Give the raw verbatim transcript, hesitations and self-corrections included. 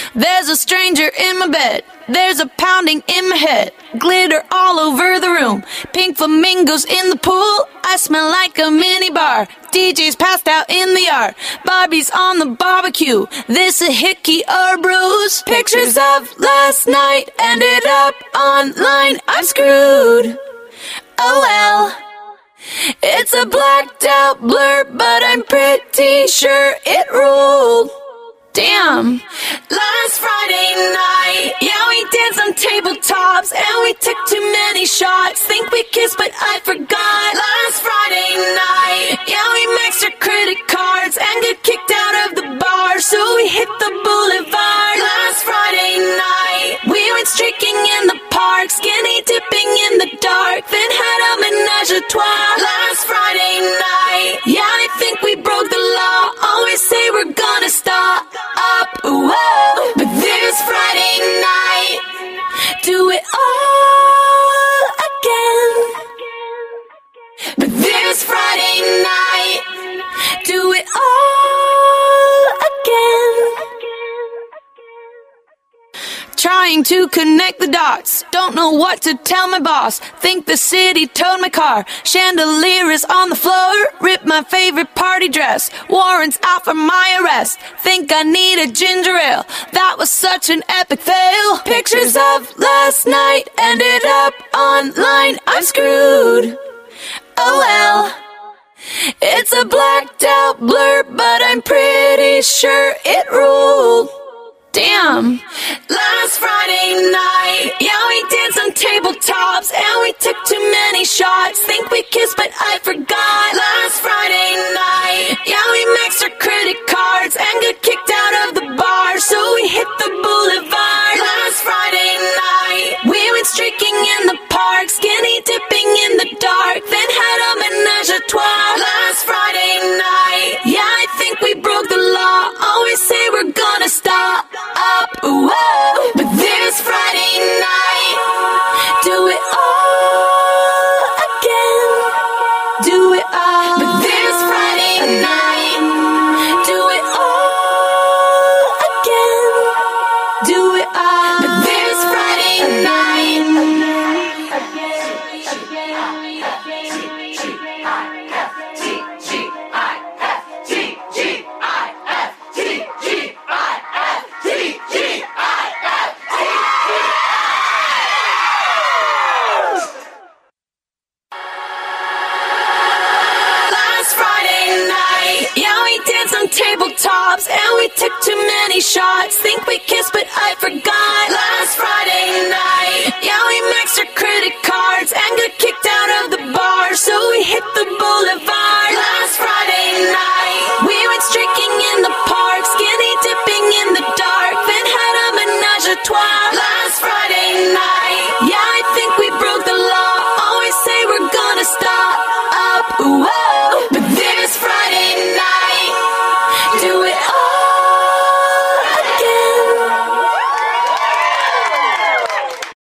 There's a stranger in my bed. There's a pounding in my head. Glitter all over the room. Pink flamingos in the pool. I smell like a mini bar. D J's passed out in the yard. Bobby's on the barbecue. This a hickey or bruise. Pictures of last night ended up online. I'm screwed. Oh well. It's a blacked out blur, but I'm pretty sure it ruled. Damn. Last Friday night, yeah, we danced on tabletops, and we took too many shots. Think we kissed, but I forgot. Last Friday night, yeah, we maxed our credit cards and got kicked out of the bar, so we hit the boulevard. Last Friday night, we went streaking in the park, skinny dipping in the dark, then had a menage a trois. Last Friday night, yeah, I think we broke the law. Always say we're gonna stop up, whoa. But this Friday night, do it all again. But this Friday night, do it all again. Trying to connect the dots, don't know what to tell my boss. Think the city towed my car, chandelier is on the floor. Ripped my favorite party dress, warrants out for my arrest. Think I need a ginger ale, that was such an epic fail. Pictures of last night ended up online. I'm screwed. Oh well. It's a blacked out blur, but I'm pretty sure it ruled. Damn. Last Friday night, yeah, we danced on tabletops, and we took too many shots. Think we kissed, but I forgot. Last Friday night, yeah, we maxed our credit cards and got kicked out of the bar, so we hit the boulevard. Last Friday night, we went streaking in the park, skinny dipping in the dark, then had a menage a trois. Last Friday night, yeah, I think we broke the law. Always say we're gonna stop up, whoa. But this Friday night, do it all again. Do it all. But this Friday night, do it all again. Do it all. But this Friday night, again, again, again, G I F T, G I F T, G I F T, G I F T, G I F T. Last Friday night, yeah, we danced on tabletops, and we took too many shots. Think we kissed, but I forgot. Last Friday night, yeah, we maxed our credit cards and got kicked out of the bar, so we hit the boulevard. Last Friday night, we went streaking in the park, skinny dipping in the dark, then had a menage a trois.